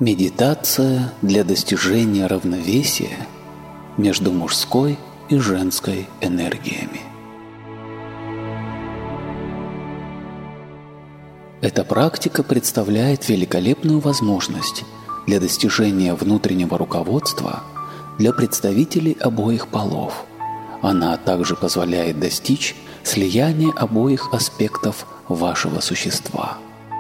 Медитация для достижения равновесия между мужской и женской энергиями. Эта практика представляет великолепную возможность для достижения внутреннего руководства для представителей обоих полов. Она также позволяет достичь слияния обоих аспектов вашего существа.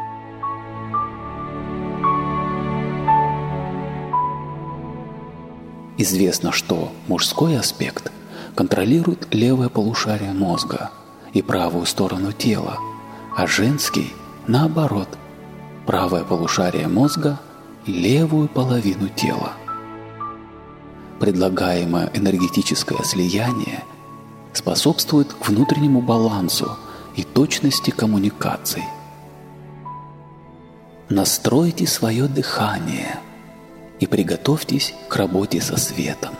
Известно, что мужской аспект контролирует левое полушарие мозга и правую сторону тела, а женский – наоборот, правое полушарие мозга и левую половину тела. Предлагаемое энергетическое слияние способствует внутреннему балансу и точности коммуникаций. Настройте свое дыхание и приготовьтесь к работе со светом.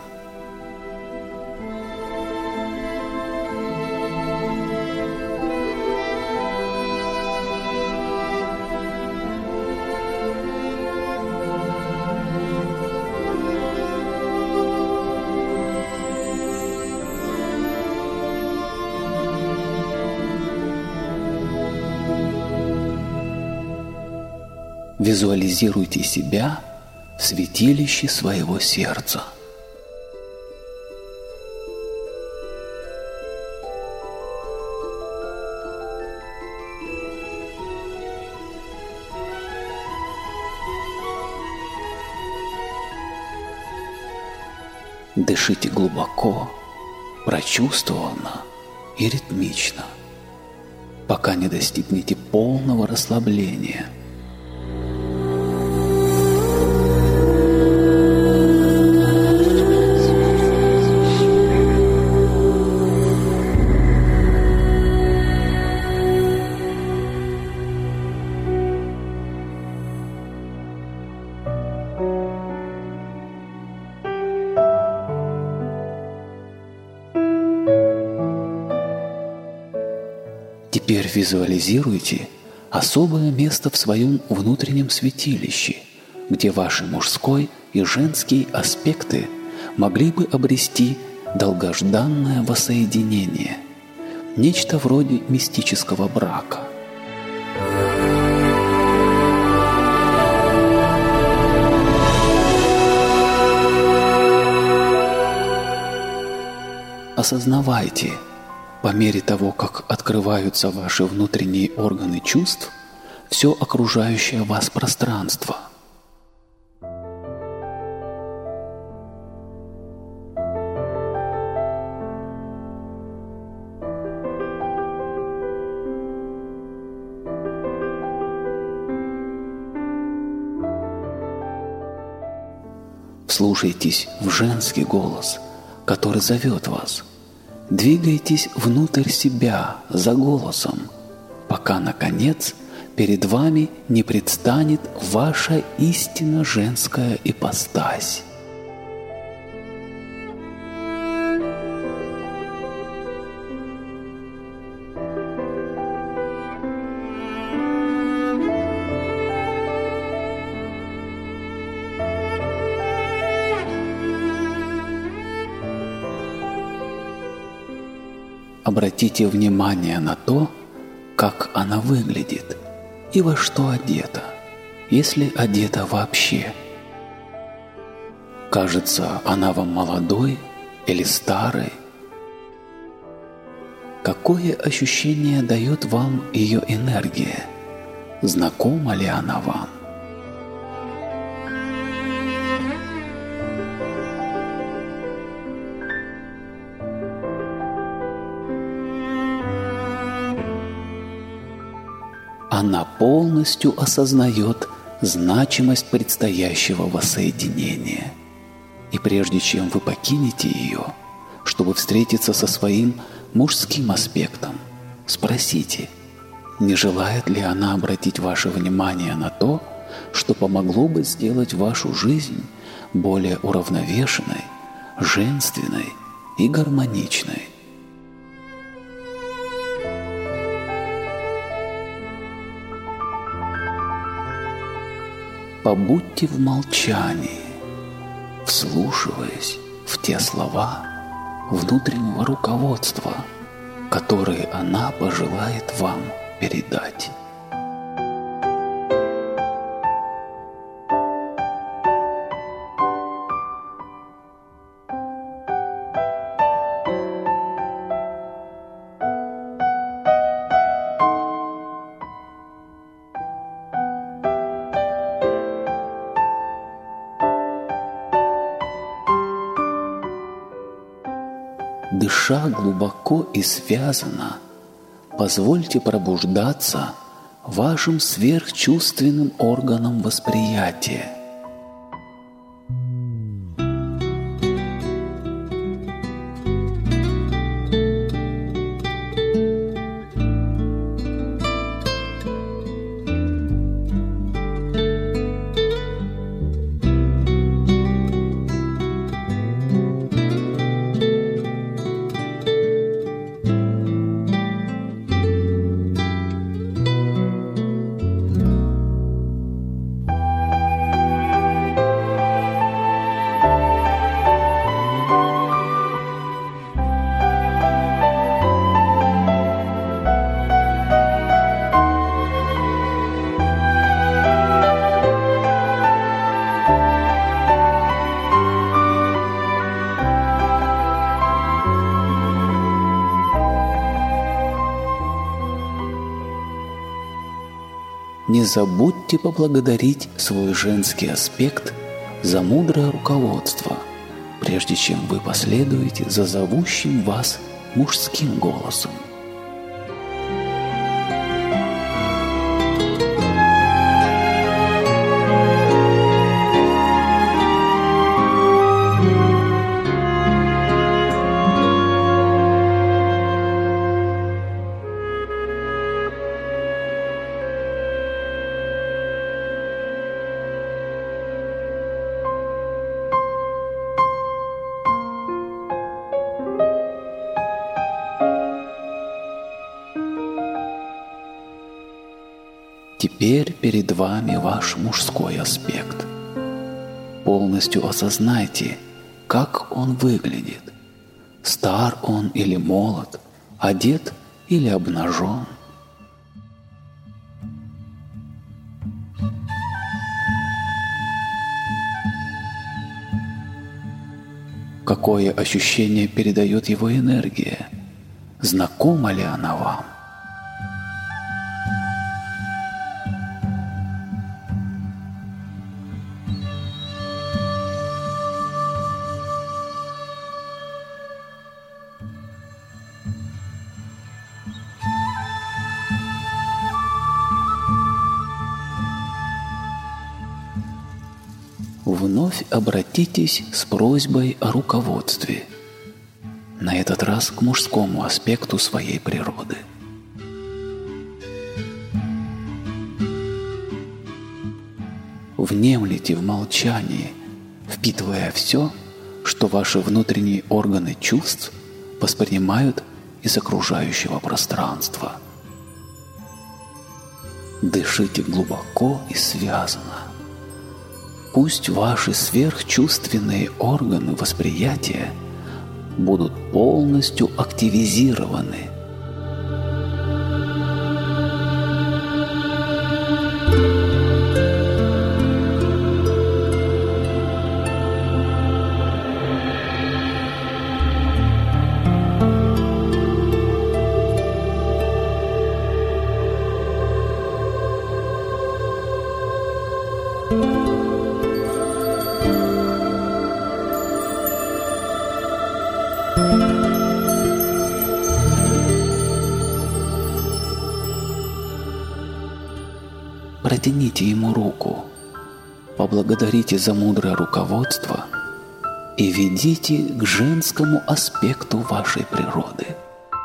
Визуализируйте себя в святилище своего сердца. Дышите глубоко, прочувствованно и ритмично, пока не достигнете полного расслабления. Теперь визуализируйте особое место в своем внутреннем святилище, где ваши мужской и женский аспекты могли бы обрести долгожданное воссоединение, нечто вроде мистического брака. Осознавайте, по мере того, как открываются ваши внутренние органы чувств, все окружающее вас пространство. Вслушайтесь в женский голос, который зовет вас. Двигайтесь внутрь себя за голосом, пока, наконец, перед вами не предстанет ваша истинно женская ипостась. Обратите внимание на то, как она выглядит и во что одета, если одета вообще. Кажется, она вам молодой или старой? Какое ощущение дает вам ее энергия? Знакома ли она вам? Она полностью осознает значимость предстоящего воссоединения. И прежде чем вы покинете ее, чтобы встретиться со своим мужским аспектом, спросите, не желает ли она обратить ваше внимание на то, что помогло бы сделать вашу жизнь более уравновешенной, женственной и гармоничной. побудьте в молчании, вслушиваясь в те слова внутреннего руководства, которые она пожелает вам передать. Дыша глубоко и связанно, позвольте пробуждаться вашим сверхчувственным органам восприятия. Не забудьте поблагодарить свой женский аспект за мудрое руководство, прежде чем вы последуете за зовущим вас мужским голосом. Теперь перед вами ваш мужской аспект. Полностью осознайте, как он выглядит. Стар он или молод, одет или обнажен. Какое ощущение передает его энергия? Знакома ли она вам? Вновь обратитесь с просьбой о руководстве, на этот раз к мужскому аспекту своей природы. Внемлите в молчании, впитывая все, что ваши внутренние органы чувств воспринимают из окружающего пространства. Дышите глубоко и связанно. Пусть ваши сверхчувственные органы восприятия будут полностью активизированы. Протяните ему руку, поблагодарите за мудрое руководство и ведите к женскому аспекту вашей природы.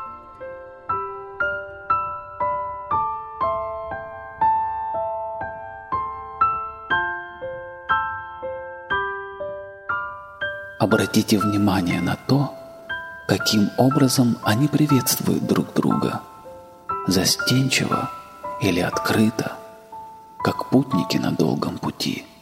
Обратите внимание на то, каким образом они приветствуют друг друга, застенчиво или открыто, как путники на долгом пути.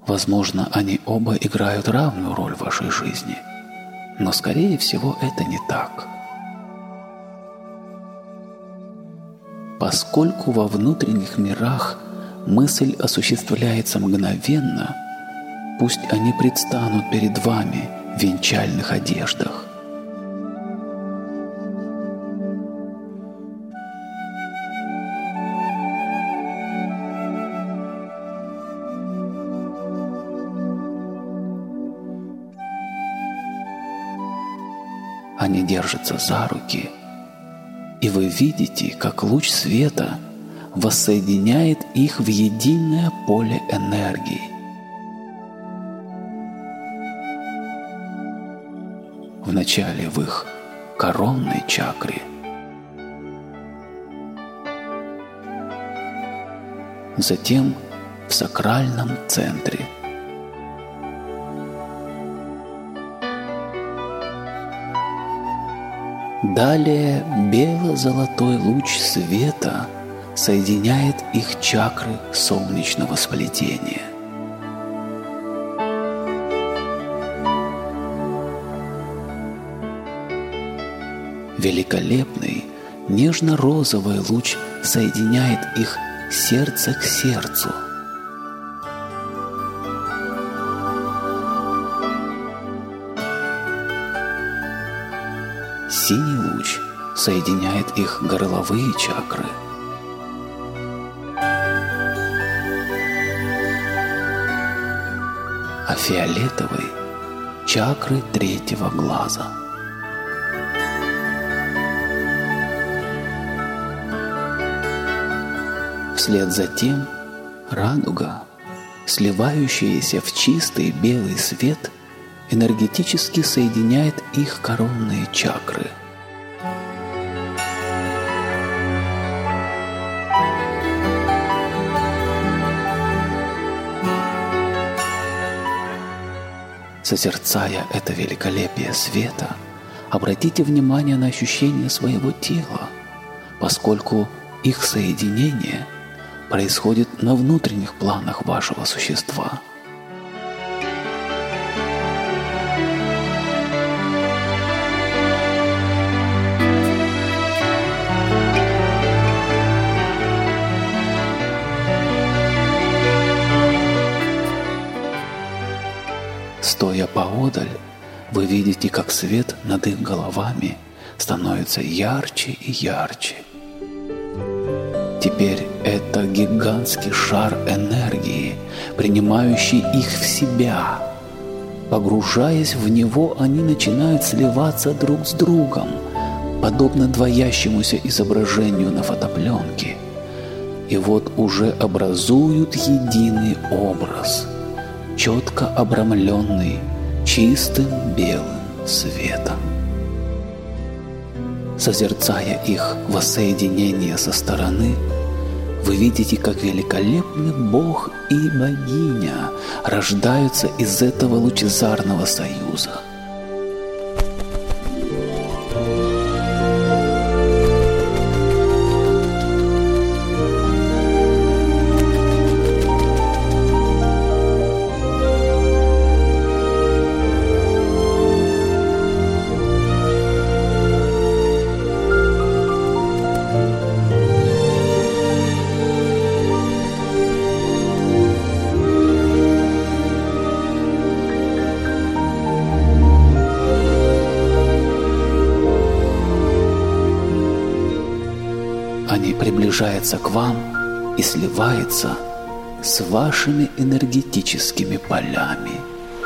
Возможно, они оба играют равную роль в вашей жизни, но, скорее всего, это не так. Поскольку во внутренних мирах мысль осуществляется мгновенно, пусть они предстанут перед вами в венчальных одеждах. Они держатся за руки, и вы видите, как луч света воссоединяет их в единое поле энергии. Вначале в их коронной чакре, затем в сакральном центре. Далее бело-золотой луч света соединяет их чакры солнечного сплетения. Великолепный нежно-розовый луч соединяет их сердце к сердцу. Синий луч соединяет их горловые чакры. А фиолетовый – чакры третьего глаза. Вслед за тем радуга, сливающаяся в чистый белый свет, энергетически соединяет их коронные чакры. Созерцая это великолепие света, обратите внимание на ощущение своего тела, поскольку их соединение происходит на внутренних планах вашего существа. Стоя поодаль, вы видите, как свет над их головами становится ярче и ярче. Теперь это гигантский шар энергии, принимающий их в себя. Погружаясь в него, они начинают сливаться друг с другом, подобно двоящемуся изображению на фотопленке. И вот уже образуют единый образ, четко обрамленный чистым белым светом. Созерцая их воссоединение со стороны, вы видите, как великолепный Бог и Богиня рождаются из этого лучезарного союза. Они приближаются к вам и сливаются с вашими энергетическими полями.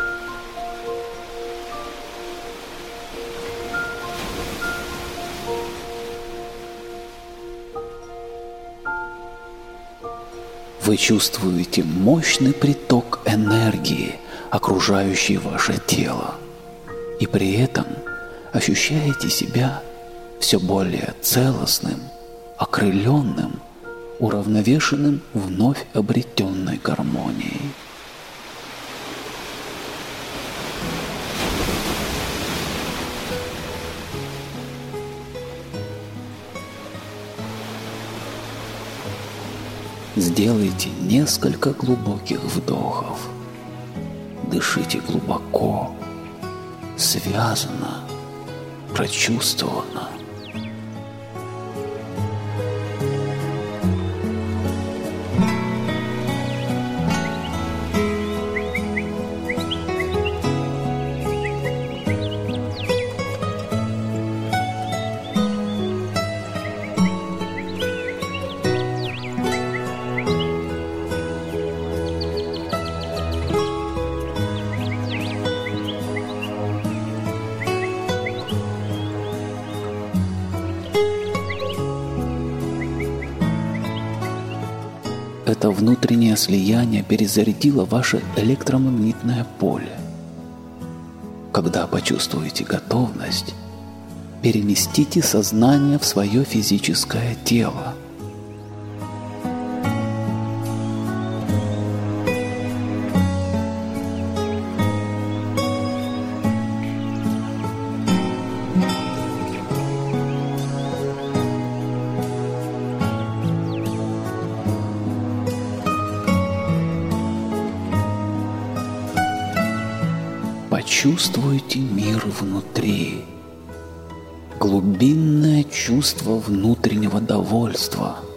Вы чувствуете мощный приток энергии, окружающий ваше тело, и при этом ощущаете себя все более целостным, окрыленным, уравновешенным вновь обретенной гармонией. Сделайте несколько глубоких вдохов Дышите глубоко, связанно, прочувствованно. Это внутреннее слияние перезарядило ваше электромагнитное поле. Когда почувствуете готовность, переместите сознание в свое физическое тело. Почувствуйте мир внутри, глубинное чувство внутреннего довольства.